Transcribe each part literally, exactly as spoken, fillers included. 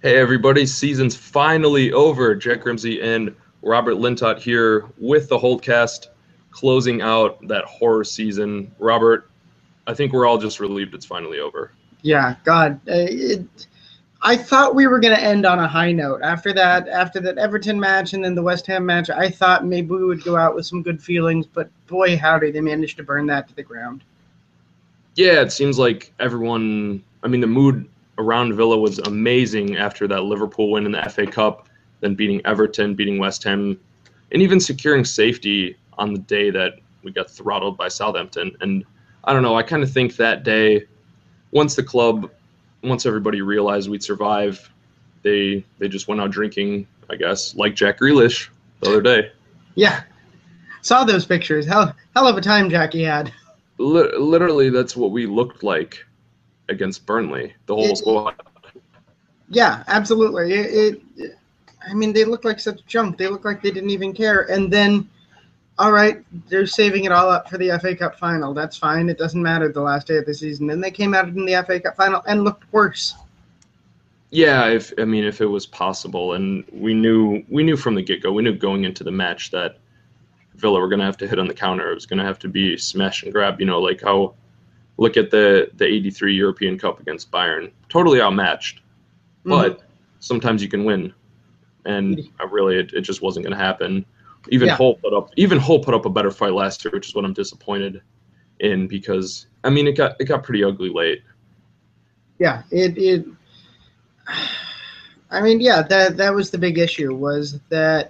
Hey everybody, season's finally over. Jack Grimsey and Robert Lintott here with the Holdcast, closing out that horror season. Robert, I think we're all just relieved it's finally over. Yeah, God, uh, it, I thought we were going to end on a high note after that. After that Everton match and then the West Ham match, I thought maybe we would go out with some good feelings. But boy, howdy, they managed to burn that to the ground. Yeah, it seems like everyone. I mean, the mood around Villa was amazing after that Liverpool win in the F A Cup, then beating Everton, beating West Ham, and even securing safety on the day that we got throttled by Southampton. And I don't know, I kind of think that day, once the club, once everybody realized we'd survive, they they just went out drinking, I guess, like Jack Grealish the other day. Yeah, saw those pictures. Hell, hell of a time Jackie had. L- literally, that's what we looked like against Burnley, the whole It, squad. Yeah, absolutely. It, it, I mean, they look like such junk. They look like they didn't even care. And then, all right, they're saving it all up for the F A Cup final. That's fine. It doesn't matter the last day of the season. Then they came out in the F A Cup final and looked worse. Yeah, if I mean if it was possible, and we knew we knew from the get-go, we knew going into the match that Villa were going to have to hit on the counter. It was going to have to be smash and grab. You know, like how look at the the eighty-three European Cup against Bayern, totally outmatched, but mm-hmm. sometimes you can win, and I really it, it just wasn't going to happen. Even yeah. Hull put up even Hull put up a better fight last year, which is what I'm disappointed in because I mean it got it got pretty ugly late. Yeah, it it. I mean, yeah, that that was the big issue was that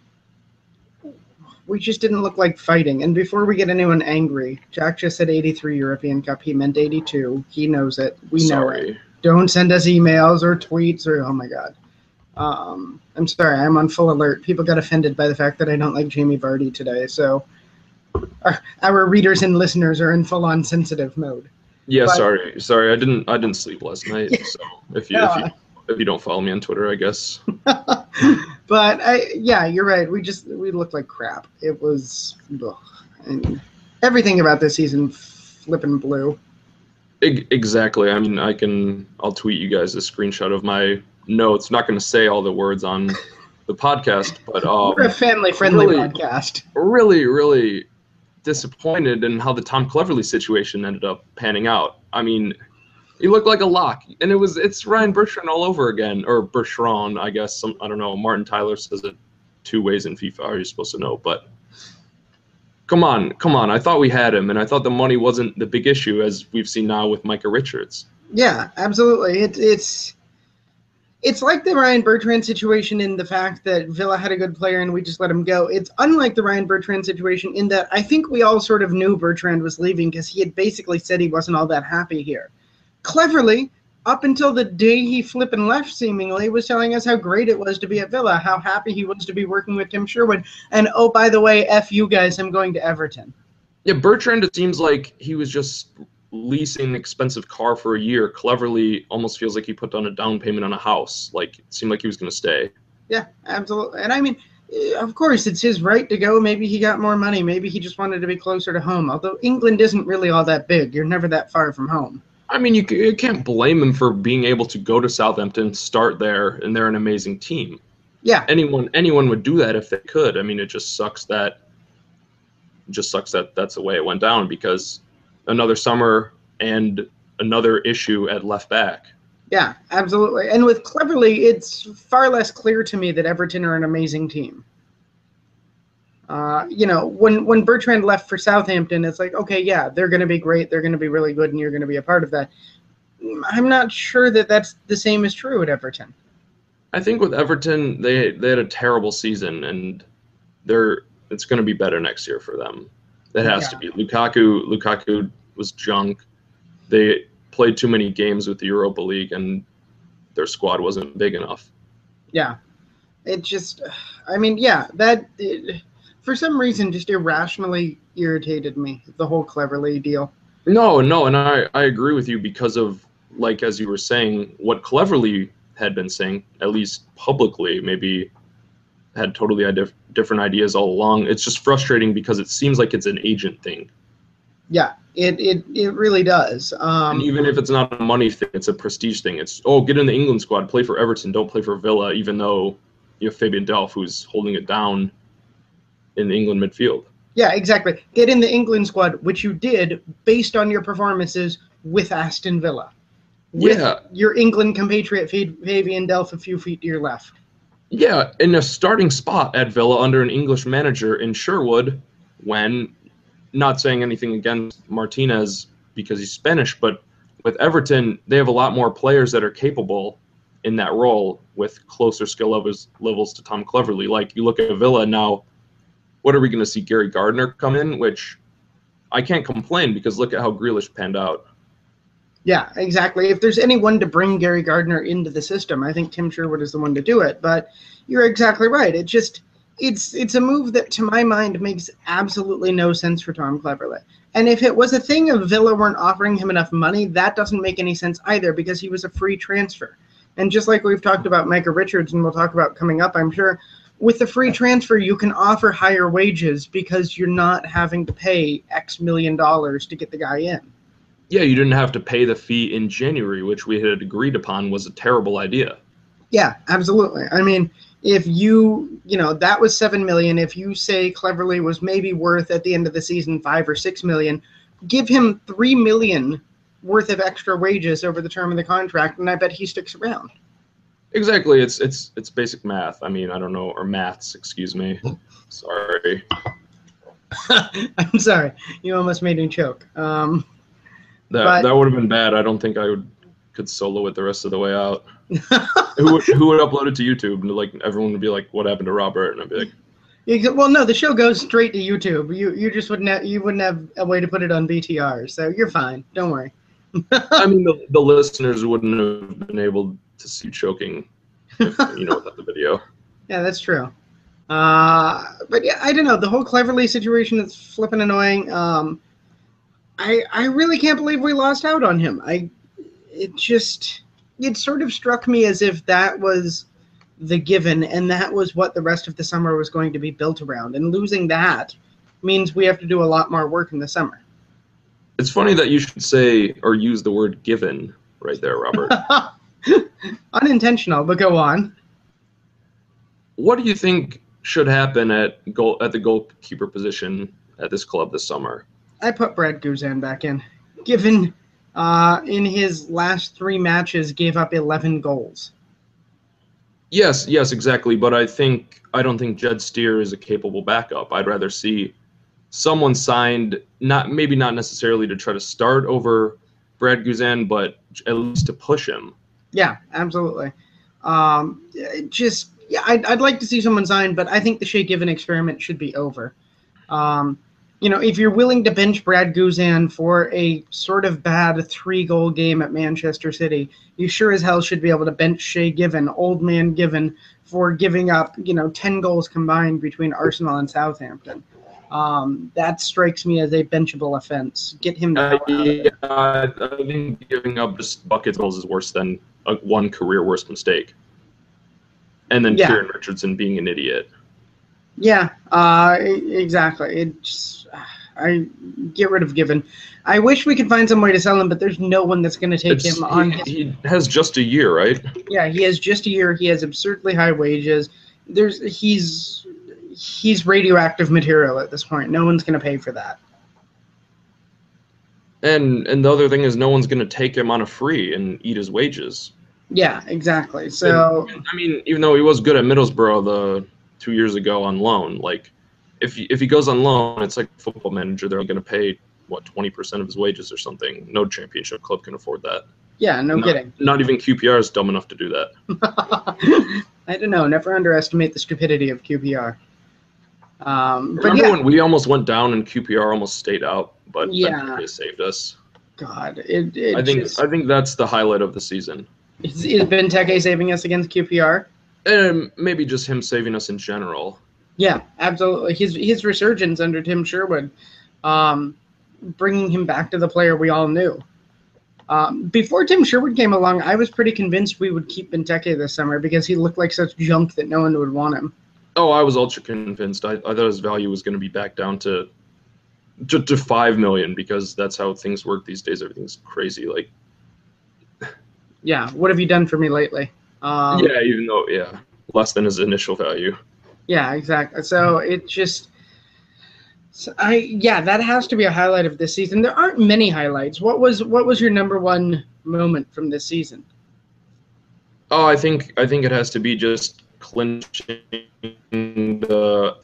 we just didn't look like fighting. And before we get anyone angry, Jack just said eighty-three European Cup. He meant eighty-two. He knows it. We sorry. know it. Don't send us emails or tweets or, oh, my God. Um, I'm sorry. I'm on full alert. People got offended by the fact that I don't like Jamie Vardy today. So our, our readers and listeners are in full-on sensitive mode. Yeah, but, sorry. Sorry, I didn't I didn't sleep last night. Yeah. So if you, no, if you if you don't follow me on Twitter, I guess. But I, yeah, you're right. We just we looked like crap. It was, ugh, and everything about this season flipping blue. Exactly. I mean, I can. I'll tweet you guys a screenshot of my notes. I'm not going to say all the words on the podcast, but um, we're a family-friendly really, podcast. Really, really disappointed in how the Tom Cleverley situation ended up panning out. I mean. He looked like a lock, and it was it's Ryan Bertrand all over again, or Bertrand, I guess. Some, I don't know. Martin Tyler says it two ways in FIFA. How are you supposed to know? But come on, come on. I thought we had him, and I thought the money wasn't the big issue, as we've seen now with Micah Richards. Yeah, absolutely. It, it's it's like the Ryan Bertrand situation in the fact that Villa had a good player and we just let him go. It's unlike the Ryan Bertrand situation in that I think we all sort of knew Bertrand was leaving because he had basically said he wasn't all that happy here. Cleverly, up until the day he flipping left, seemingly, was telling us how great it was to be at Villa, how happy he was to be working with Tim Sherwood, and oh, by the way, F you guys, I'm going to Everton. Yeah, Bertrand, it seems like he was just leasing an expensive car for a year. Cleverly almost feels like he put down a down payment on a house. Like, it seemed like he was going to stay. Yeah, absolutely. And I mean, of course, it's his right to go. Maybe he got more money. Maybe he just wanted to be closer to home. Although England isn't really all that big. You're never that far from home. I mean, you, you can't blame him for being able to go to Southampton, start there, and they're an amazing team. Yeah. Anyone anyone would do that if they could. I mean, it just sucks that it just sucks that that's the way it went down because another summer and another issue at left back. Yeah, absolutely. And with Cleverly, it's far less clear to me that Everton are an amazing team. Uh, you know, when, when Bertrand left for Southampton, it's like, okay, yeah, they're going to be great. They're going to be really good, and you're going to be a part of that. I'm not sure that that's the same is true at Everton. I think with Everton, they they had a terrible season, and they're it's going to be better next year for them. That has yeah. to be. Lukaku Lukaku was junk. They played too many games with the Europa League, and their squad wasn't big enough. Yeah. It just, I mean, yeah, that... It, for some reason, just irrationally irritated me, the whole Cleverly deal. No, no, and I, I agree with you because of, like, as you were saying, what Cleverly had been saying, at least publicly, maybe had totally different ideas all along. It's just frustrating because it seems like it's an agent thing. Yeah, it it, it really does. And Um, even if it's not a money thing, it's a prestige thing. It's, oh, get in the England squad, play for Everton, don't play for Villa, even though you have Fabian Delph who's holding it down in the England midfield. yeah, exactly. Get in the England squad, which you did based on your performances with Aston Villa. With Yeah. your England compatriot Fabian Delph a few feet to your left. Yeah, in a starting spot at Villa under an English manager in Sherwood, when, not saying anything against Martinez because he's Spanish, but with Everton, they have a lot more players that are capable in that role with closer skill levels, levels to Tom Cleverley. Like, you look at Villa now, what are we going to see Gary Gardner come in? Which I can't complain because look at how Grealish panned out. Yeah, exactly. If there's anyone to bring Gary Gardner into the system, I think Tim Sherwood is the one to do it. But you're exactly right. It just it's it's a move that, to my mind, makes absolutely no sense for Tom Cleverley. And if it was a thing of Villa weren't offering him enough money, that doesn't make any sense either because he was a free transfer. And just like we've talked about Micah Richards, and we'll talk about coming up, I'm sure, with the free transfer, you can offer higher wages because you're not having to pay X million dollars to get the guy in. Yeah, you didn't have to pay the fee in January, which we had agreed upon was a terrible idea. Yeah, absolutely. I mean, if you, you know, that was seven million dollars. If you say Cleverley was maybe worth at the end of the season five or six million dollars, give him three million dollars worth of extra wages over the term of the contract, and I bet he sticks around. Exactly. It's it's it's basic math. I mean, I don't know, or maths, excuse me. Sorry. I'm sorry. You almost made me choke. Um, That but, that would have been bad. I don't think I would could solo it the rest of the way out. who would who would upload it to YouTube? And like everyone would be like, "What happened to Robert?" And I'd be like, well, no, the show goes straight to YouTube. You you just wouldn't have, you wouldn't have a way to put it on B T R, so you're fine. Don't worry. I mean, the, the listeners wouldn't have been able to see choking, if, you know, without the video. Yeah, that's true. Uh, but yeah, I don't know. The whole Cleverley situation is flipping annoying. Um, I I really can't believe we lost out on him. I it just it sort of struck me as if that was the given, and that was what the rest of the summer was going to be built around. And losing that means we have to do a lot more work in the summer. It's funny that you should say or use the word given right there, Robert. Unintentional, but go on. What do you think should happen at goal at the goalkeeper position at this club this summer? I put Brad Guzan back in. Given uh, in his last three matches, gave up eleven goals. Yes, yes, exactly. But I think I don't think Jed Steer is a capable backup. I'd rather see someone signed, not maybe not necessarily to try to start over Brad Guzan, but at least to push him. Yeah, absolutely. Um, just yeah, I'd I'd like to see someone signed, but I think the Shea Given experiment should be over. Um, you know, if you're willing to bench Brad Guzan for a sort of bad three-goal game at Manchester City, you sure as hell should be able to bench Shea Given, old man Given, for giving up, you know, ten goals combined between Arsenal and Southampton. Um, that strikes me as a benchable offense. Get him Uh, the yeah, I think giving up just buckets goals is worse than a, one career worst mistake. And then Yeah. Kieran Richardson being an idiot. Yeah, uh, e- exactly. It's I get rid of Given. I wish we could find some way to sell him, but there's no one that's going to take It's, him on. he, His, he has just a year, right? yeah, he has just a year. He has absurdly high wages. There's he's he's radioactive material at this point. No one's going to pay for that. And and the other thing is no one's going to take him on a free and eat his wages. Yeah, exactly. So And, I mean, even though he was good at Middlesbrough the two years ago on loan, like if he, if he goes on loan, it's like a football manager. They're going to pay what twenty percent of his wages or something. No championship club can afford that. yeah, no not, kidding. Not even Q P R is dumb enough to do that. I don't know. Never underestimate the stupidity of Q P R. Um, but Remember yeah, when we almost went down and Q P R almost stayed out, but Yeah. Benteke saved us. God, it, it I think just, I think that's the highlight of the season. is, is Benteke saving us against Q P R? And maybe just him saving us in general. Yeah, absolutely. His his resurgence under Tim Sherwood, um, bringing him back to the player we all knew. Um, before Tim Sherwood came along, I was pretty convinced we would keep Benteke this summer because he looked like such junk that no one would want him. Oh, I was ultra convinced. I, I thought his value was going to be back down to to, to five million because that's how things work these days. Everything's crazy. Like, yeah, what have you done for me lately? Um, yeah, even though yeah, less than his initial value. Yeah, exactly. So it just, so I yeah, that has to be a highlight of this season. There aren't many highlights. What was what was your number one moment from this season? Oh, I think I think it has to be just clinching the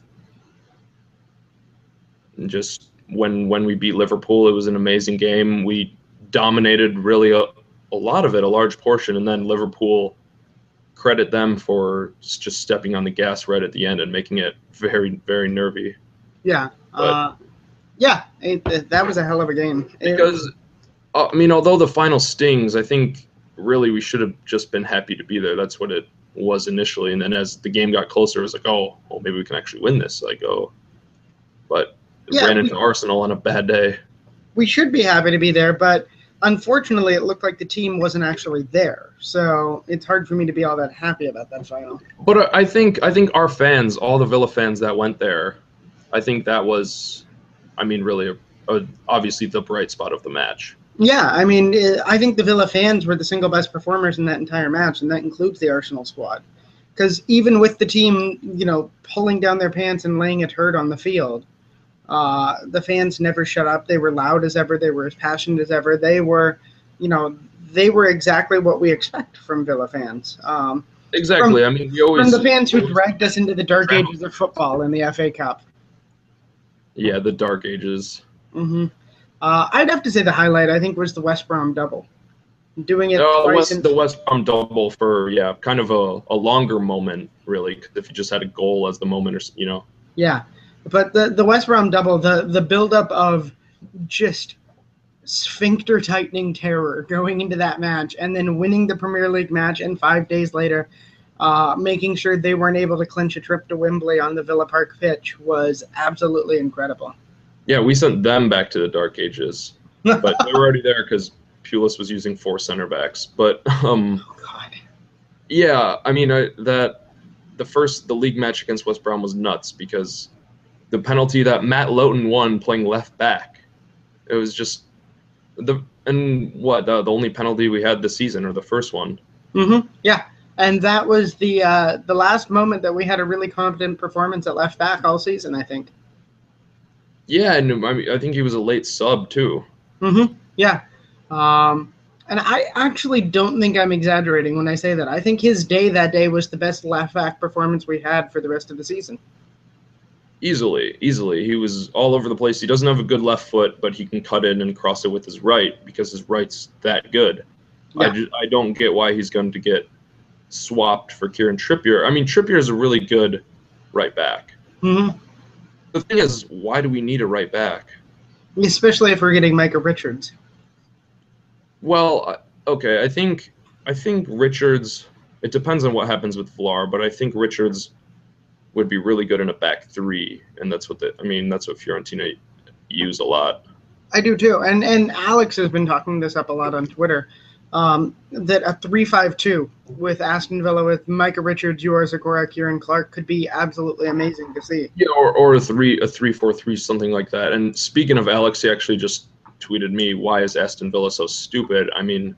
just when when we beat Liverpool. It was an amazing game. We dominated really a, a lot of it, a large portion, and then Liverpool, credit them for just stepping on the gas right at the end and making it very very nervy. Yeah, But, uh, yeah, it, that was a hell of a game. Because uh, I mean, although the final stings, I think really we should have just been happy to be there. That's what it was initially, and then as the game got closer, it was like, oh, well, maybe we can actually win this. Like, oh, but Yeah, ran into we- Arsenal on a bad day. We should be happy to be there, but unfortunately, it looked like the team wasn't actually there. So it's hard for me to be all that happy about that final. But uh, I think I think our fans, all the Villa fans that went there, I think that was, I mean, really, a, a, obviously the bright spot of the match. Yeah, I mean, eh, I think the Villa fans were the single best performers in that entire match, and that includes the Arsenal squad. Because even with the team, you know, pulling down their pants and laying it hurt on the field, uh, the fans never shut up. They were loud as ever. They were as passionate as ever. They were, you know, they were exactly what we expect from Villa fans. Um, Exactly. From- I mean, we always from the fans who dragged us into the dark ages of football in the F A Cup. yeah, the dark ages. hmm Uh, I'd have to say the highlight, I think, was the West Brom double. Doing it No, the twice West, in the West Brom double for yeah, kind of a, a longer moment really. 'Cause if you just had a goal as the moment, or s- you know, Yeah, but the the West Brom double, the the buildup of just sphincter tightening terror going into that match, and then winning the Premier League match, and five days later, uh, making sure they weren't able to clinch a trip to Wembley on the Villa Park pitch was absolutely incredible. yeah, we sent them back to the dark ages, but they were already there because Pulis was using four center backs. But um, Oh God. yeah, I mean I, that the first the league match against West Brom was nuts because the penalty that Matt Lowton won playing left back, it was just the and what the, the only penalty we had this season or the first one. Mm-hmm. Yeah, and that was the uh, the last moment that we had a really confident performance at left back all season, I think. Yeah, and I mean I think he was a late sub too. Mm-hmm. Yeah. Um, and I actually don't think I'm exaggerating when I say that. I think his day that day was the best left back performance we had for the rest of the season. Easily, easily. He was all over the place. He doesn't have a good left foot, but he can cut in and cross it with his right because his right's that good. Yeah. I, just, I don't get why he's going to get swapped for Kieran Trippier. I mean, Trippier is a really good right back. Mm-hmm. The thing is, why do we need a right back? Especially if we're getting Micah Richards. Well, I- okay, I think I think Richards. It depends on what happens with Vlar, but I think Richards would be really good in a back three, and that's what the. I mean, that's what Fiorentina use a lot. I do too. And and Alex has been talking this up a lot on Twitter. Um, that a three five two with Aston Villa with Micah Richards, Yours Zagora, Kieran Clark could be absolutely amazing to see. Yeah, or, or a three a three four three something like that. And speaking of Alex, he actually just tweeted me, "Why is Aston Villa so stupid?" I mean,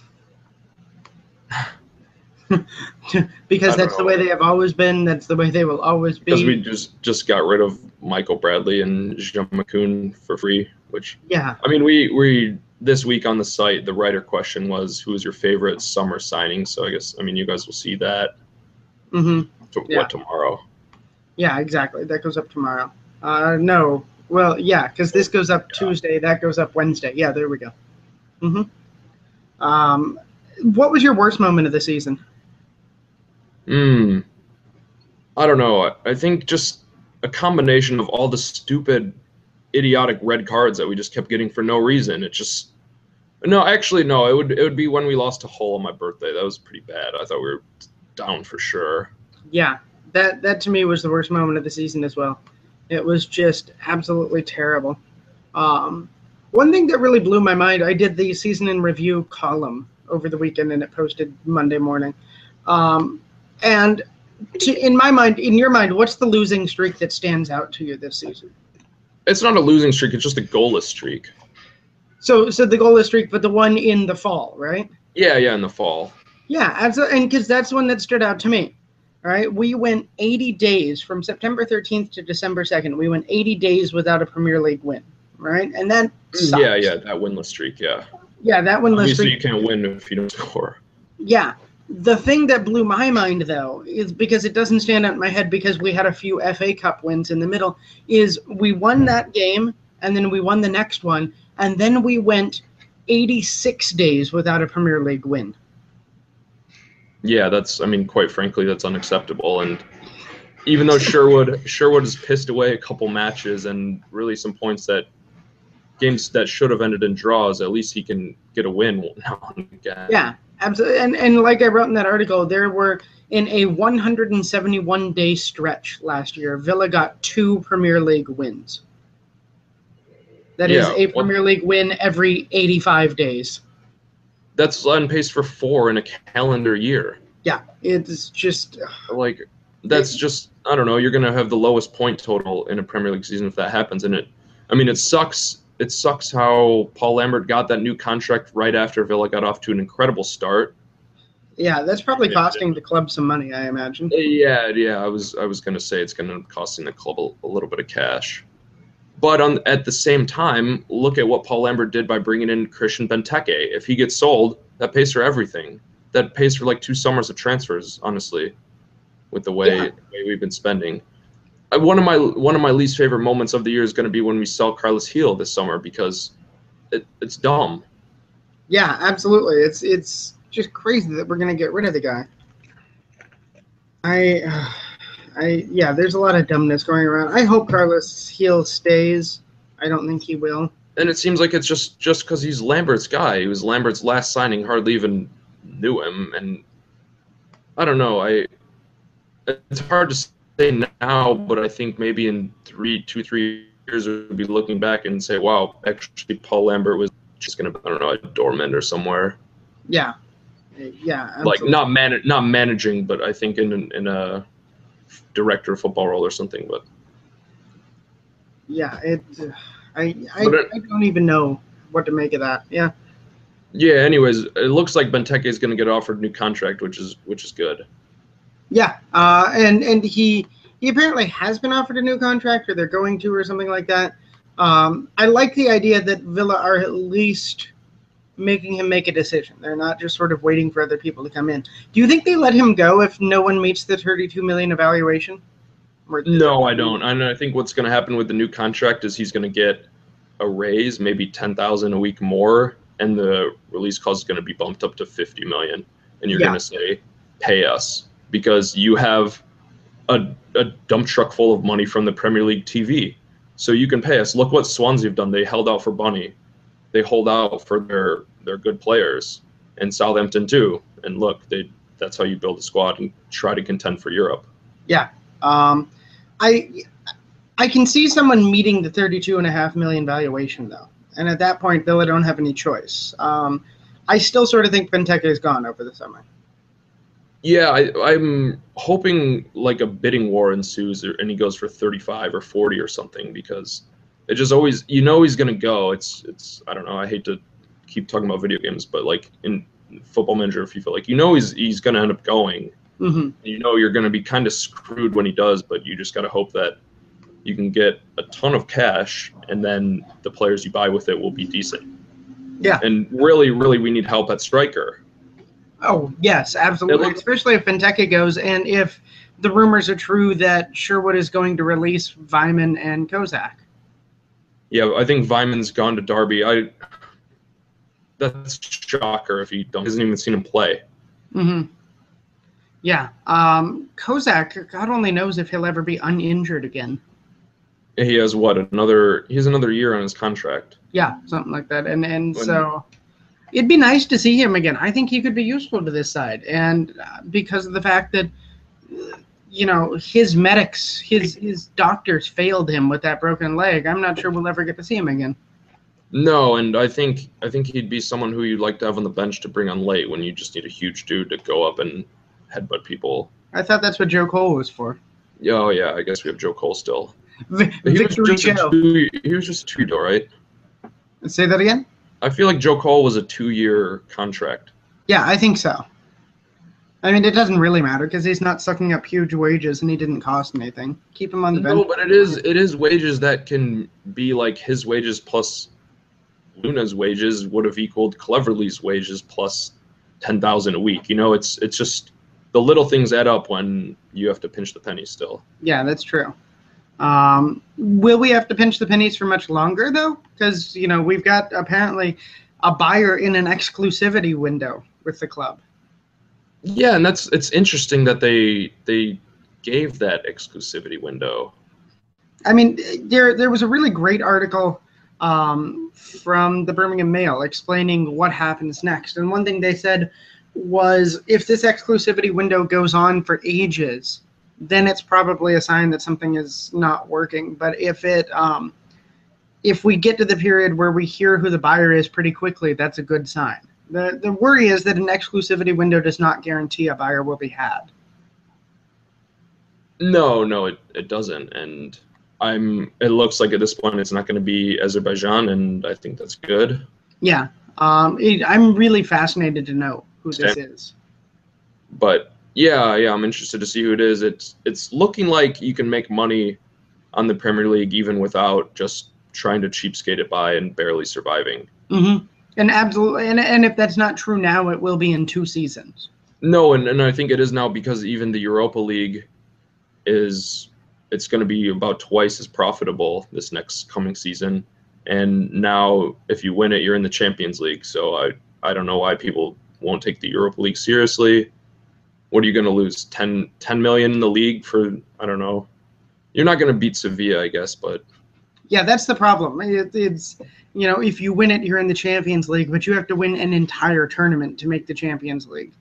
Because I don't that's the know. way they have always been. That's the way they will always because be. we just just got rid of Michael Bradley and Jean McCoon for free. Which Yeah. I mean, we we this week on the site, the writer question was, "Who is your favorite summer signing?" So I guess I mean you guys will see that hmm to, Yeah. what tomorrow. Yeah, exactly. That goes up tomorrow. Uh, no. Well, yeah, because this goes up Tuesday. That goes up Wednesday. Yeah, there we go. hmm Um, what was your worst moment of the season? Hmm. I don't know. I, I think just a combination of all the stupid, idiotic red cards that we just kept getting for no reason. It just no, actually no. It would it would be when we lost to Hull on my birthday. That was pretty bad. I thought we were down for sure. Yeah, that that to me was the worst moment of the season as well. It was just absolutely terrible. Um, one thing that really blew my mind, I did the season in review column over the weekend, and it posted Monday morning. Um, and to, in my mind, in your mind, what's the losing streak that stands out to you this season? It's not a losing streak. It's just a goalless streak. So, so the goalless streak, but the one in the fall, right? Yeah, yeah, in the fall. Yeah, absolutely, and because that's one that stood out to me. All right, we went eighty days from September thirteenth to December second. We went eighty days without a Premier League win, right? And that sucks. Yeah, yeah, that winless streak, yeah. Yeah, that winless Obviously, streak. you can't win if you don't score. Yeah. The thing that blew my mind, though, is because it doesn't stand out in my head because we had a few F A Cup wins in the middle, is we won that game, and then we won the next one, and then we went eighty-six days without a Premier League win. Yeah, that's, I mean, quite frankly, that's unacceptable. And even though Sherwood Sherwood has pissed away a couple matches and really some points that games that should have ended in draws, at least he can get a win now and again. Yeah, absolutely. And, and like I wrote in that article, there were, in a one hundred seventy-one day stretch last year, Villa got two Premier League wins. That Yeah, is a what- Premier League win every eighty-five days. That's on pace for four in a calendar year. Yeah, it's just... Like, that's just, I don't know, you're going to have the lowest point total in a Premier League season if that happens. And it, I mean, it sucks. It sucks how Paul Lambert got that new contract right after Villa got off to an incredible start. Yeah, that's probably Yeah. costing the club some money, I imagine. Yeah, yeah, I was I was going to say it's going to costing the club a, a little bit of cash. But on at the same time, look at what Paul Lambert did by bringing in Christian Benteke. If he gets sold, that pays for everything. That pays for like two summers of transfers, honestly, with the way, Yeah. the way we've been spending. I, one of my one of my least favorite moments of the year is going to be when we sell Carlos Heel this summer because it, it's dumb. Yeah, absolutely. It's it's just crazy that we're going to get rid of the guy. I, uh, I yeah, there's a lot of dumbness going around. I hope Carlos Heel stays. I don't think he will. And it seems like it's just just because he's Lambert's guy. He was Lambert's last signing. Hardly even knew him, and I don't know. I it's hard to say now, but I think maybe in three, two, three years, we'll be looking back and say, "Wow, actually, Paul Lambert was just gonna, I don't know, a doorman or somewhere." Yeah, yeah. Like absolutely. not man, not managing, but I think in in a director of football role or something. But yeah, it. Uh, I I, But it- I don't even know what to make of that. Yeah. yeah. Anyways, it looks like Benteke is gonna get offered a new contract, which is which is good. Yeah, uh, and and he he apparently has been offered a new contract, or they're going to, or something like that. Um, I like the idea that Villa are at least making him make a decision. They're not just sort of waiting for other people to come in. Do you think they let him go if no one meets the thirty-two million evaluation? Or- No, I don't. And I think what's going to happen with the new contract is he's going to get a raise, maybe ten thousand a week more, and the release clause is going to be bumped up to fifty million. And you're Yeah. going to say, "Pay us," because you have a, a dump truck full of money from the Premier League T V, so you can pay us. Look what Swansea have done. They held out for Bunny. They hold out for their their good players, and Southampton too. And look, they that's how you build a squad and try to contend for Europe. Yeah. Um, I I can see someone meeting the thirty-two and a half million valuation though, and at that point, Villa don't have any choice. Um, I still sort of think Benteke is gone over the summer. Yeah, I, I'm hoping like a bidding war ensues, or, and he goes for thirty-five or forty or something, because it just always, you know, he's gonna go. It's it's I don't know. I hate to keep talking about video games, but like in Football Manager or FIFA, like you know he's he's gonna end up going. Mm-hmm. You know you're gonna be kind of screwed when he does, but you just gotta hope that you can get a ton of cash, and then the players you buy with it will be decent. Yeah. And really, really, we need help at striker. Oh, yes, absolutely. It looks- Especially if Benteke goes, and if the rumors are true that Sherwood is going to release Vyman and Kozak. Yeah, I think Vyman's gone to Derby. I that's a shocker if he don't hasn't even seen him play. Mm-hmm. Yeah. Um, Kozak, God only knows if he'll ever be uninjured again. He has what another he has another year on his contract. Yeah, something like that. And and When- so it'd be nice to see him again. I think he could be useful to this side, and uh, because of the fact that uh, you know his medics, his his doctors failed him with that broken leg. I'm not sure we'll ever get to see him again. No, and I think I think he'd be someone who you'd like to have on the bench to bring on late when you just need a huge dude to go up and headbutt people. I thought that's what Joe Cole was for. Yeah, oh yeah, I guess we have Joe Cole still. V- He was Victory just a show. two. He was just a two, though, right? Say that again? I feel like Joe Cole was a two-year contract. Yeah, I think so. I mean, it doesn't really matter because he's not sucking up huge wages and he didn't cost anything. Keep him on the bench. No, but it is it is wages that can be like his wages plus Luna's wages would have equaled Cleverly's wages plus ten thousand a week. You know, it's it's just the little things add up when you have to pinch the pennies still. Yeah, that's true. Um, will we have to pinch the pennies for much longer though? Because you know we've got apparently a buyer in an exclusivity window with the club. Yeah, and that's it's interesting that they they gave that exclusivity window. I mean, there there was a really great article um, from the Birmingham Mail explaining what happens next. And one thing they said was if this exclusivity window goes on for ages, then it's probably a sign that something is not working. But if it um, if we get to the period where we hear who the buyer is pretty quickly, that's a good sign. The the worry is that an exclusivity window does not guarantee a buyer will be had. No, no, it, it doesn't. And I'm it looks like at this point it's not going to be Azerbaijan, and I think that's good. Yeah. Um, it, I'm really fascinated to know who this Same. is. But yeah, yeah, I'm interested to see who it is. It's it's looking like you can make money on the Premier League even without just trying to cheapskate it by and barely surviving. Mm-hmm. And absolutely, and, and if that's not true now, it will be in two seasons. No, and, and I think it is now because even the Europa League is it's going to be about twice as profitable this next coming season. And now if you win it, you're in the Champions League. So I, I don't know why people won't take the Europa League seriously. What are you going to lose? ten, ten million in the league for, I don't know. You're not going to beat Sevilla, I guess, but Yeah, that's the problem. It, it's, you know, if you win it, you're in the Champions League, but you have to win an entire tournament to make the Champions League.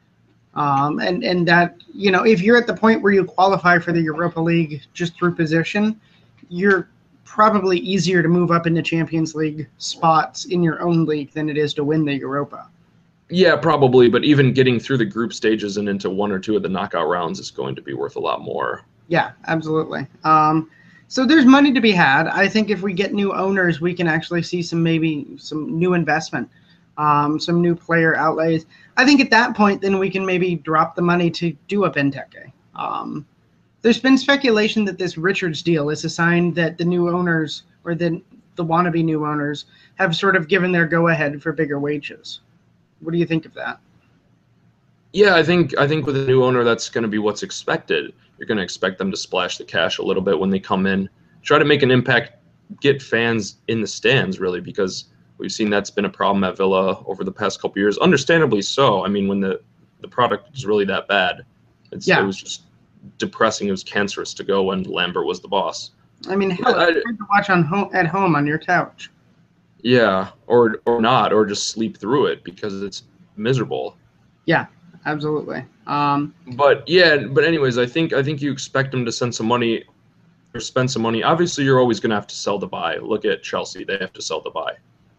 Um, and, and that, you know, if you're at the point where you qualify for the Europa League just through position, you're probably easier to move up into Champions League spots in your own league than it is to win the Europa. yeah, probably. But even getting through the group stages and into one or two of the knockout rounds is going to be worth a lot more. Yeah, absolutely. Um, so there's money to be had. I think if we get new owners, we can actually see some maybe some new investment, um, some new player outlays. I think at that point, then we can maybe drop the money to do a Benteke. Um, there's been speculation that this Richards deal is a sign that the new owners or the the wannabe new owners have sort of given their go-ahead for bigger wages. What do you think of that? Yeah, I think I think with a new owner, that's going to be what's expected. You're going to expect them to splash the cash a little bit when they come in, try to make an impact, get fans in the stands, really, because we've seen that's been a problem at Villa over the past couple of years. Understandably so. I mean, when the, the product was really that bad, it's, Yeah. it was just depressing. It was cancerous to go when Lambert was the boss. I mean, hell, I- it's hard to watch on home, at home on your couch. Yeah, or or not, or just sleep through it because it's miserable. Yeah, absolutely. Um, But yeah, but anyways, I think I think you expect them to send some money or spend some money. Obviously, you're always going to have to sell to buy. Look at Chelsea; they have to sell to buy.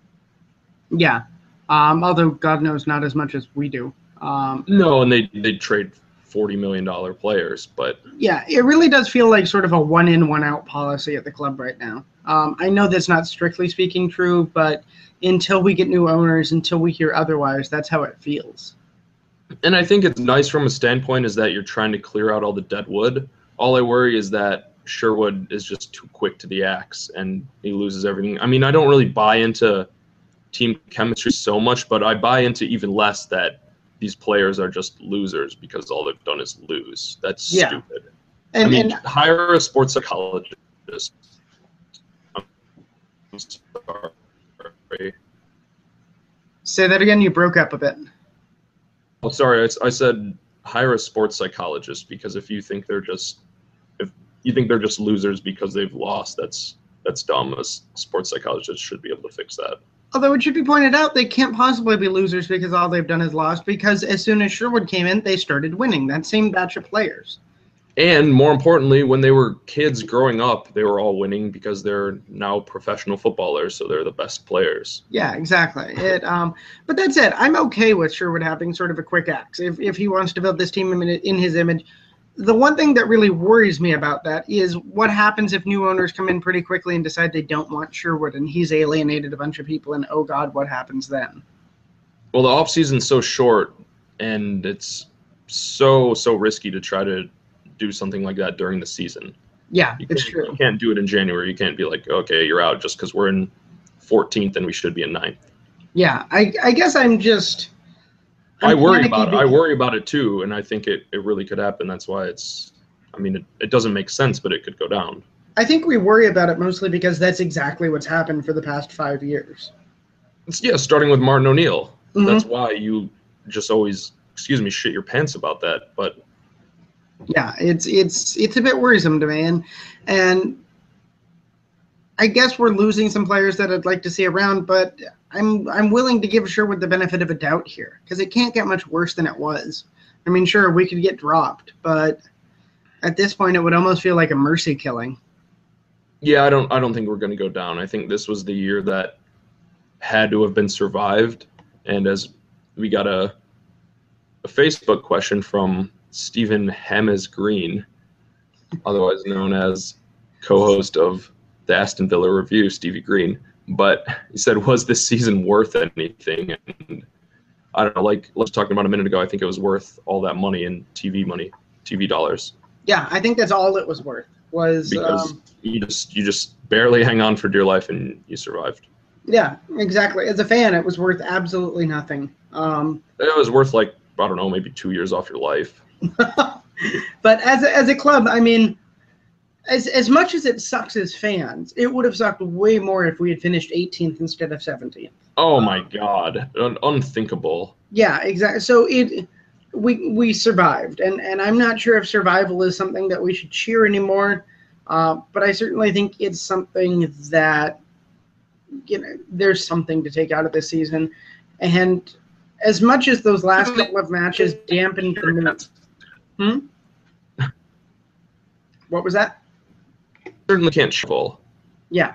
yeah. Um, although God knows not as much as we do. Um, No, and they they trade forty million dollar players, but yeah, it really does feel like sort of a one in, one out policy at the club right now. Um, I know that's not strictly speaking true, but until we get new owners, until we hear otherwise, that's how it feels. and I think it's nice from a standpoint is that you're trying to clear out all the dead wood. All I worry is that Sherwood is just too quick to the axe and he loses everything. I mean, I don't really buy into team chemistry so much, but I buy into even less that these players are just losers because all they've done is lose. That's Yeah. stupid. And, I mean, and hire a sports psychologist. I'm sorry. say that again, you broke up a bit. Oh, sorry. I, I said hire a sports psychologist because if you think they're just if you think they're just losers because they've lost, that's that's dumb. A s- sports psychologist should be able to fix that. Although it should be pointed out, they can't possibly be losers because all they've done is lost, because as soon as Sherwood came in, they started winning, that same batch of players. And more importantly, when they were kids growing up, they were all winning because they're now professional footballers, so they're the best players. Yeah, exactly. It, um, but that's it. I'm okay with Sherwood having sort of a quick axe. If if he wants to build this team in, in his image, the one thing that really worries me about that is what happens if new owners come in pretty quickly and decide they don't want Sherwood and he's alienated a bunch of people, and oh God, what happens then? Well, the offseason's so short, and it's so, so risky to try to do something like that during the season. Yeah, you it's can't, true. You can't do it in January. You can't be like, okay, you're out just because we're in fourteenth and we should be in ninth. Yeah, I, I guess I'm just... I'm I worry about it. I worry about it too, and I think it, it really could happen. That's why it's, I mean, it, it doesn't make sense, but it could go down. I think we worry about it mostly because that's exactly what's happened for the past five years. It's, yeah, starting with Martin O'Neill. Mm-hmm. That's why you just always, excuse me, shit your pants about that. But yeah, it's it's it's a bit worrisome to me, and and I guess we're losing some players that I'd like to see around, but I'm I'm willing to give Sherwood the benefit of a doubt here because it can't get much worse than it was. I mean, sure, we could get dropped, but at this point, it would almost feel like a mercy killing. Yeah, I don't I don't think we're going to go down. I think this was the year that had to have been survived, and as we got a a Facebook question from Stephen Hames Green, otherwise known as co-host of the Aston Villa Review, Stevie Green. But he said, was this season worth anything? And I don't know, like I was talking about a minute ago, I think it was worth all that money in T V money, T V dollars. Yeah, I think that's all it was worth. Was because um, you just you just barely hang on for dear life and you survived. Yeah, exactly. As a fan, it was worth absolutely nothing. Um, it was worth like, I don't know, maybe two years off your life. But as a, as a club, I mean, As as much as it sucks as fans, it would have sucked way more if we had finished eighteenth instead of seventeenth. Oh my God, Un- unthinkable. Yeah, exactly. So it we we survived, and and I'm not sure if survival is something that we should cheer anymore. Uh, but I certainly think it's something that, you know, there's something to take out of this season, and as much as those last couple of matches dampened the mood. Hmm. What was that? Certainly can't shovel. Yeah.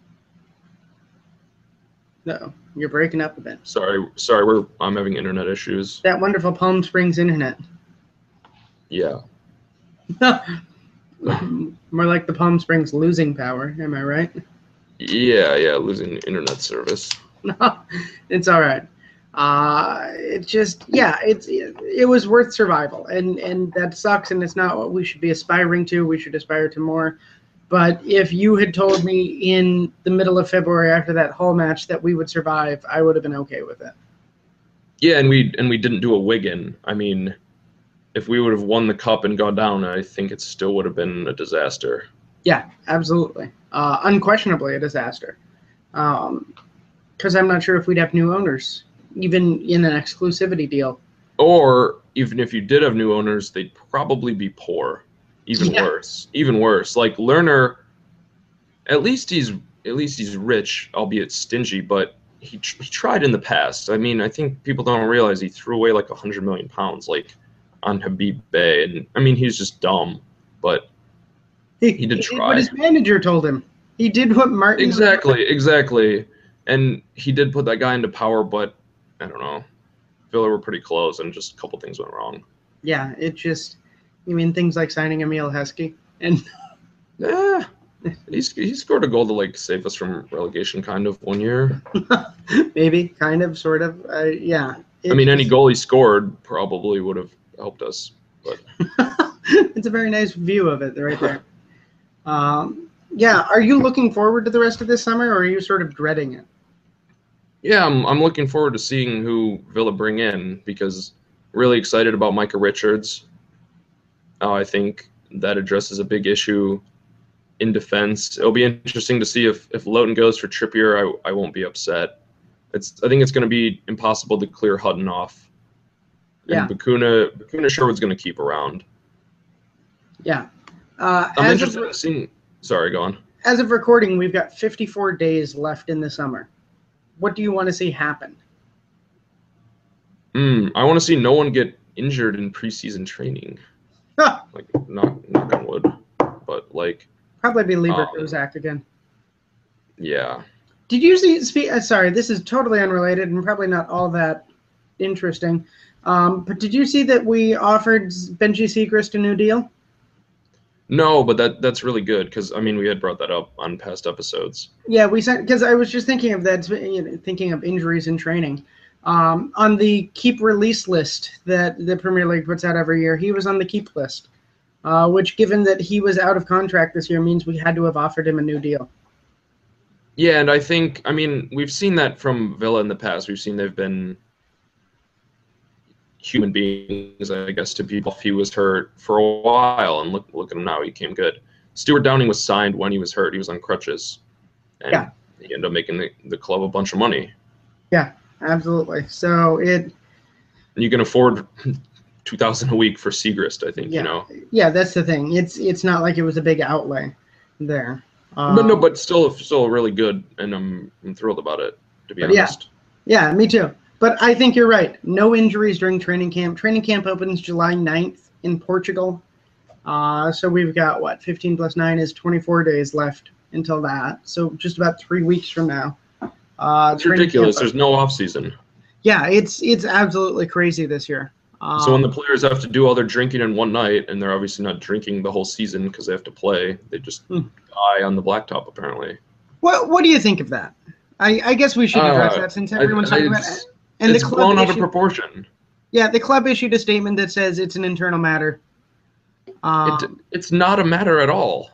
No, you're breaking up a bit. Sorry, sorry, we're I'm having internet issues. That wonderful Palm Springs internet. Yeah. More like the Palm Springs losing power, am I right? Yeah, yeah, losing internet service. No, it's all right. Uh, it just, yeah, it's it, it was worth survival, and and that sucks, and it's not what we should be aspiring to. We should aspire to more. But if you had told me in the middle of February after that Hull match that we would survive, I would have been okay with it. Yeah, and we and we didn't do a Wigan. I mean, if we would have won the cup and gone down, I think it still would have been a disaster. Yeah, absolutely. Uh, unquestionably a disaster. Um, because I'm not sure if we'd have new owners, even in an exclusivity deal. Or even if you did have new owners, they'd probably be poor. Even yeah. worse. Even worse. Like Lerner, at least he's at least he's rich, albeit stingy, but he, tr- he tried in the past. I mean, I think people don't realize he threw away like one hundred million pounds like on Habib Bey. And I mean, he's just dumb, but he, he did he try. Did what his manager told him. He did what Martin... Exactly, exactly. And he did put that guy into power, but I don't know. Villa were pretty close, and just a couple things went wrong. Yeah, it just... You mean things like signing Emil Heskey? And yeah, he's he scored a goal to like save us from relegation, kind of one year. Maybe, kind of, sort of. Uh, yeah. I mean, any goal he scored probably would have helped us. But it's a very nice view of it right there. Um, yeah, are you looking forward to the rest of this summer, or are you sort of dreading it? Yeah, I'm I'm looking forward to seeing who Villa bring in, because really excited about Micah Richards. Uh, I think that addresses a big issue in defense. It'll be interesting to see if, if Lowton goes for Trippier. I, I won't be upset. It's I think it's going to be impossible to clear Hutton off. Yeah. And Bakuna, Bakuna Sherwood's going to keep around. Yeah. Uh, I'm as interested of, in seeing... Sorry, go on. As of recording, we've got fifty-four days left in the summer. What do you want to see happen? Mm, I want to see no one get injured in preseason training. Like, knock, knock on wood. But, like... Probably be Lieber um, Kozak again. Yeah. Did you see... Speak, uh, sorry, this is totally unrelated and probably not all that interesting. Um, but did you see that we offered Benji Siegrist a new deal? No, but that that's really good because I mean we had brought that up on past episodes. Yeah, we sent because I was just thinking of that, you know, thinking of injuries in training. Um, on the keep release list that the Premier League puts out every year, he was on the keep list, uh, which, given that he was out of contract this year, means we had to have offered him a new deal. Yeah, and I think I mean we've seen that from Villa in the past. We've seen they've been human beings, I guess, to people. He was hurt for a while, and look look at him now. He came good. Stuart Downing was signed when he was hurt. He was on crutches, and yeah. he ended up making the, the club a bunch of money. Yeah, absolutely. So it. And you can afford two thousand a week for Siegrist, I think. Yeah. You know. Yeah, that's the thing. It's it's not like it was a big outlay there. Um, but no, but still, Um, still really good, and I'm I'm thrilled about it. To be honest. Yeah. Yeah, me too. But I think you're right. No injuries during training camp. Training camp opens July ninth in Portugal. Uh, so we've got, what, fifteen plus nine is twenty-four days left until that. So just about three weeks from now. Uh, it's ridiculous. There's no off season. Yeah, it's it's absolutely crazy this year. Um, so when the players have to do all their drinking in one night, and they're obviously not drinking the whole season because they have to play, they just hmm. die on the blacktop, apparently. What What do you think of that? I, I guess we should address uh, that since everyone's I, I, talking about it. And it's the club blown out issued, of proportion. Yeah, the club issued a statement that says it's an internal matter. Um, it, it's not a matter at all.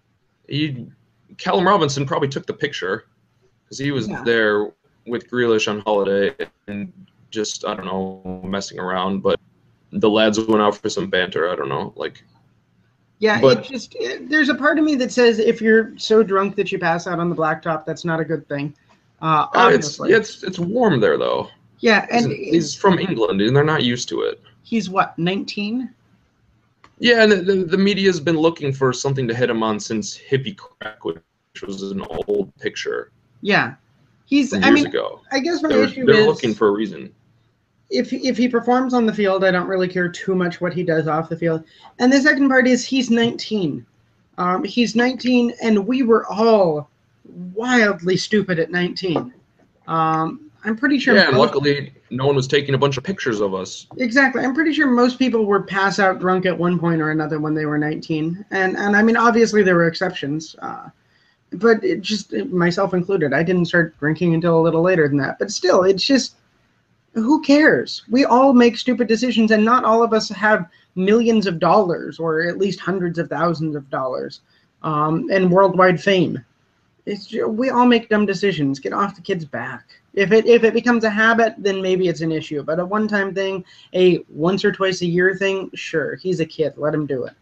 He, Callum Robinson probably took the picture because he was yeah. there with Grealish on holiday and just, I don't know, messing around. But the lads went out for some banter. I don't know, like. Yeah, but, it just it, there's a part of me that says if you're so drunk that you pass out on the blacktop, that's not a good thing. Uh, obviously, it's, it's it's warm there though. Yeah, and he's, he's from England, and they're not used to it. He's what, nineteen? Yeah, and the, the, the media's been looking for something to hit him on since Hippie Crack, which was an old picture. Yeah, he's. Years I mean, ago. I guess my they're, issue they're is looking for a reason. If if he performs on the field, I don't really care too much what he does off the field. And the second part is he's nineteen. Um, he's nineteen, and we were all wildly stupid at nineteen. Um, I'm pretty sure. Yeah, and luckily no one was taking a bunch of pictures of us. Exactly. I'm pretty sure most people were pass out drunk at one point or another when they were nineteen. And and I mean, obviously there were exceptions, uh, but it just myself included. I didn't start drinking until a little later than that. But still, it's just, who cares? We all make stupid decisions, and not all of us have millions of dollars or at least hundreds of thousands of dollars um, and worldwide fame. It's just, we all make dumb decisions. Get off the kid's back. If it if it becomes a habit, then maybe it's an issue. But a one-time thing, a once or twice a year thing, sure, he's a kid. Let him do it.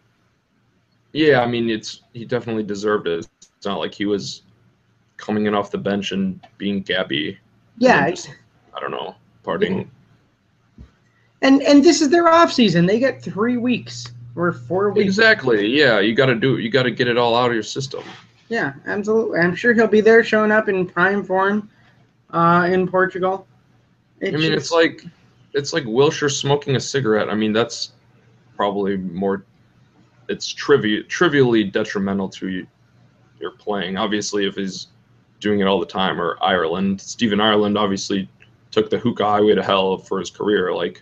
Yeah, I mean, it's he definitely deserved it. It's not like he was coming in off the bench and being gabby. Yeah. Just, I don't know, partying. And and this is their off season. They get three weeks or four weeks. Exactly. Yeah, you got to do. You got to get it all out of your system. Yeah, absolutely. I'm sure he'll be there, showing up in prime form uh, in Portugal. It I mean, just, it's like it's like Wilshere smoking a cigarette. I mean, that's probably more. It's trivial, trivially detrimental to you, your playing. Obviously, if he's doing it all the time, or Ireland, Stephen Ireland obviously took the hookah highway to hell for his career. Like,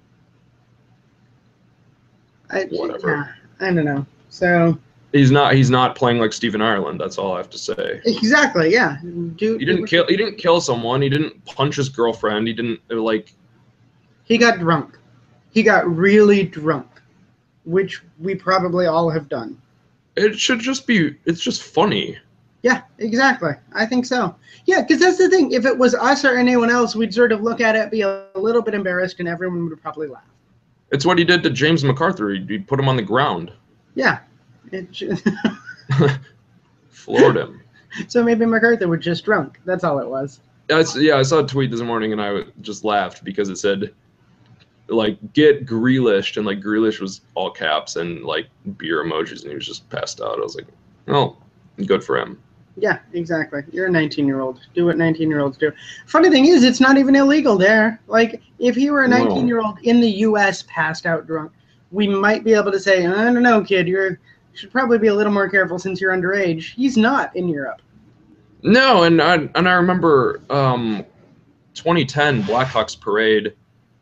I, whatever. Yeah, I don't know. So. He's not. He's not playing like Stephen Ireland. That's all I have to say. Exactly. Yeah. Dude, he didn't kill. He didn't kill someone. He didn't punch his girlfriend. He didn't like. He got drunk. He got really drunk, which we probably all have done. It should just be. It's just funny. Yeah. Exactly. I think so. Yeah, because that's the thing. If it was us or anyone else, we'd sort of look at it, be a little bit embarrassed, and everyone would probably laugh. It's what he did to James McArthur. He, he put him on the ground. Yeah. It just floored him. So maybe MacArthur was just drunk. That's all it was. I, yeah, I saw a tweet this morning and I just laughed because it said, like, get Grealish, and like Grealish was all caps and like beer emojis, and he was just passed out. I was like, well, good for him. Yeah, exactly. You're a nineteen-year-old. Do what nineteen-year-olds do. Funny thing is, it's not even illegal there. Like, if he were a nineteen-year-old in the U S passed out drunk, we might be able to say, I don't know, kid, you're should probably be a little more careful since you're underage. He's not in Europe. No, and I and I remember um, twenty ten Blackhawks parade.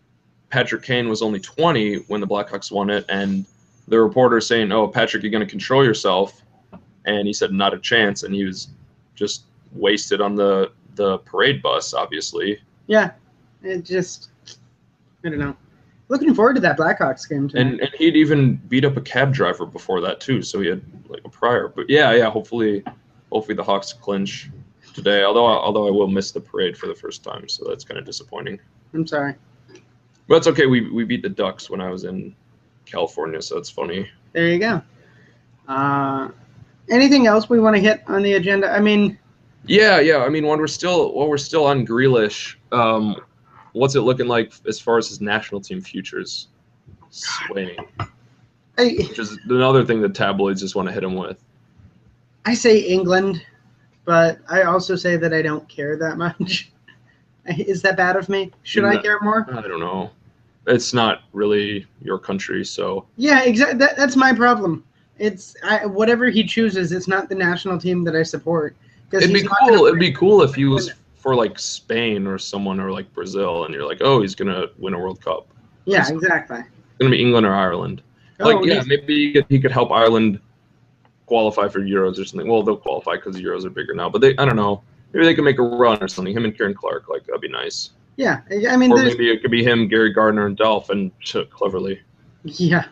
Patrick Kane was only twenty when the Blackhawks won it, and the reporter saying, "Oh, Patrick, you're going to control yourself," and he said, "Not a chance," and he was just wasted on the the parade bus, obviously. Yeah, it just, I don't know. Looking forward to that Blackhawks game tonight. And and he'd even beat up a cab driver before that too, so he had like a prior. But yeah, yeah, hopefully, hopefully the Hawks clinch today. Although although I will miss the parade for the first time, so that's kind of disappointing. I'm sorry. But it's okay. We we beat the Ducks when I was in California, so that's funny. There you go. Uh, anything else we want to hit on the agenda? I mean, yeah, yeah. I mean, when we're still while we're still on Grealish, um, what's it looking like as far as his national team futures swaying? I, Which is another thing that tabloids just want to hit him with. I say England, but I also say that I don't care that much. Is that bad of me? Should No, I care more? I don't know. It's not really your country, so Yeah, exactly. That, that's my problem. It's I, whatever he chooses. It's not the national team that I support. it'd be cool. It'd be cool if he was for like Spain or someone or like Brazil, and you're like, oh, he's gonna win a World Cup. Yeah, It's exactly. gonna be England or Ireland. Oh, Like, yeah, he's- maybe he could, he could help Ireland qualify for Euros or something. Well, they'll qualify because the Euros are bigger now. But they, I don't know. Maybe they could make a run or something. Him and Kieran Clark, like that'd be nice. Yeah, I mean, Or there's, maybe it could be him, Gary Gardner, and Delph, and ch- cleverly. yeah.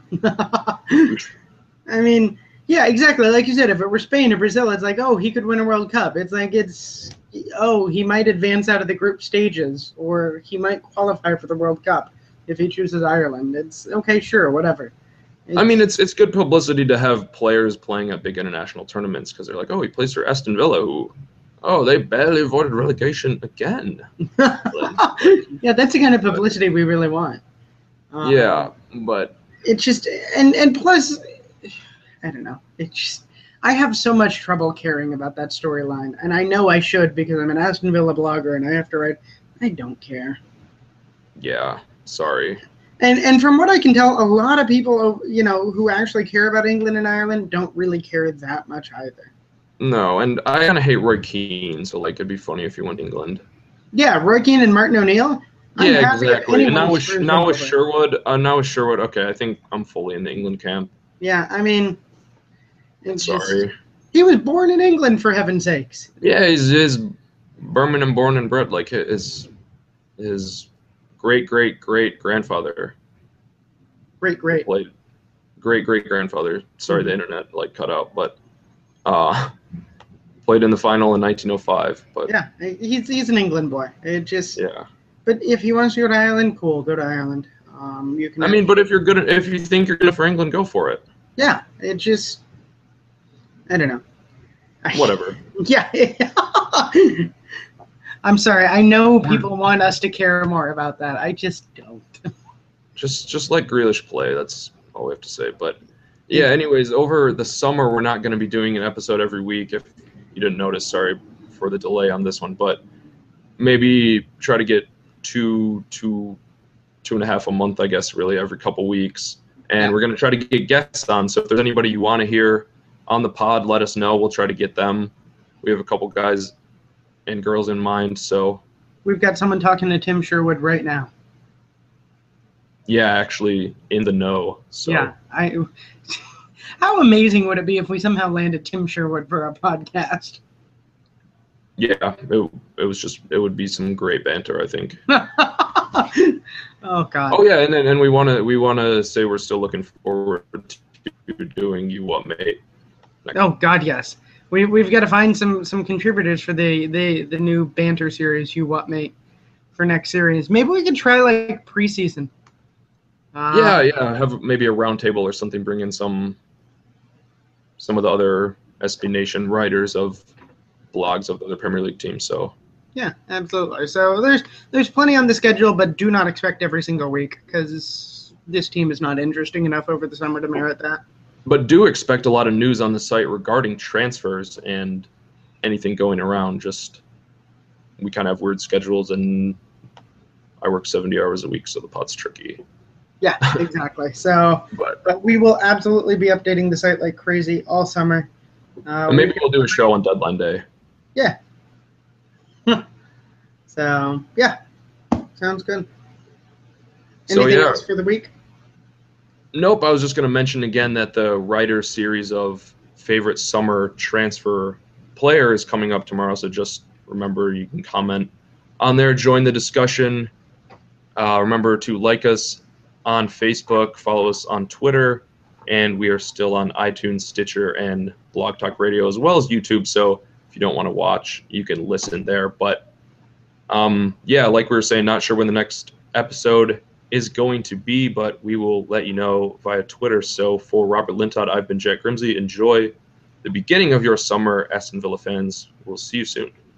I mean, yeah, exactly. Like you said, if it were Spain or Brazil, it's like, oh, he could win a World Cup. It's like it's, oh, he might advance out of the group stages, or he might qualify for the World Cup if he chooses Ireland. It's okay, sure, whatever. I mean, it's it's good publicity to have players playing at big international tournaments because they're like, oh, he plays for Aston Villa, who, oh, they barely avoided relegation again. yeah, that's the kind of publicity we really want. Um, Yeah, but It's just, and and plus, I don't know. It's just, I have so much trouble caring about that storyline, and I know I should because I'm an Aston Villa blogger and I have to write. I don't care. yeah, sorry. And and from what I can tell, a lot of people, you know, who actually care about England and Ireland don't really care that much either. No, and I kind of hate Roy Keane, so like it'd be funny if he went to England. Yeah, Roy Keane and Martin O'Neill. I'm Yeah, happy if exactly. And now anyone with screws now them with over. Sherwood, uh, now with Sherwood, okay, I think I'm fully in the England camp. Yeah, I mean, it's Sorry. just, he was born in England, for heaven's sakes. Yeah, he's his Birmingham born and bred, like his his great great great grandfather Great, great. played great great grandfather. Sorry, the internet like cut out, but uh, played in the final in nineteen oh five. But Yeah, he's he's an England boy. It just, yeah. but if he wants to go to Ireland, cool, go to Ireland. Um, you can. I mean, but if you're good, at, if you think you're good for England, go for it. yeah, it just, I don't know. Whatever. Yeah. I'm sorry. I know people want us to care more about that. I just don't. Just just let Grealish play. That's all we have to say. But yeah, anyways, over the summer we're not going to be doing an episode every week. If you didn't notice, sorry for the delay on this one. But maybe try to get two, two, two and a half a month, I guess, really every couple weeks. And Yeah. we're going to try to get guests on. So if there's anybody you want to hear on the pod, let us know. We'll try to get them. We have a couple guys and girls in mind. So We've got someone talking to Tim Sherwood right now. yeah, actually in the know. So Yeah. I. How amazing would it be if we somehow landed Tim Sherwood for a podcast? yeah, it, it was just it would be some great banter, I think. Oh God. Oh yeah, and then and we want to we want to say we're still looking forward to doing You What Mate. Oh God, yes. We we've got to find some some contributors for the the the new banter series. You What Mate for next series. Maybe we could try like preseason. Uh, Yeah, yeah, have maybe a round table or something. Bring in some some of the other S B Nation writers of blogs of the other Premier League teams. So Yeah, absolutely. So there's there's plenty on the schedule, but do not expect every single week because this team is not interesting enough over the summer to merit that. But do expect a lot of news on the site regarding transfers and anything going around. Just we kind of have weird schedules, and I work seventy hours a week, so the pod's tricky. Yeah, exactly. So, But but we will absolutely be updating the site like crazy all summer. Uh, and maybe we'll do a show on deadline day. Yeah. So, yeah. Sounds good. So, Anything yeah. else for the week? Nope. I was just going to mention again that the writer series of favorite summer transfer player is coming up tomorrow. So just remember, you can comment on there, join the discussion. Uh, remember to like us on Facebook, follow us on Twitter, and we are still on iTunes, Stitcher, and Blog Talk Radio, as well as YouTube. So if you don't want to watch, you can listen there. But um, yeah, like we were saying, not sure when the next episode is going to be, but we will let you know via Twitter. So for Robert Lintott, I've been Jack Grimsey. Enjoy the beginning of your summer, Aston Villa fans. We'll see you soon.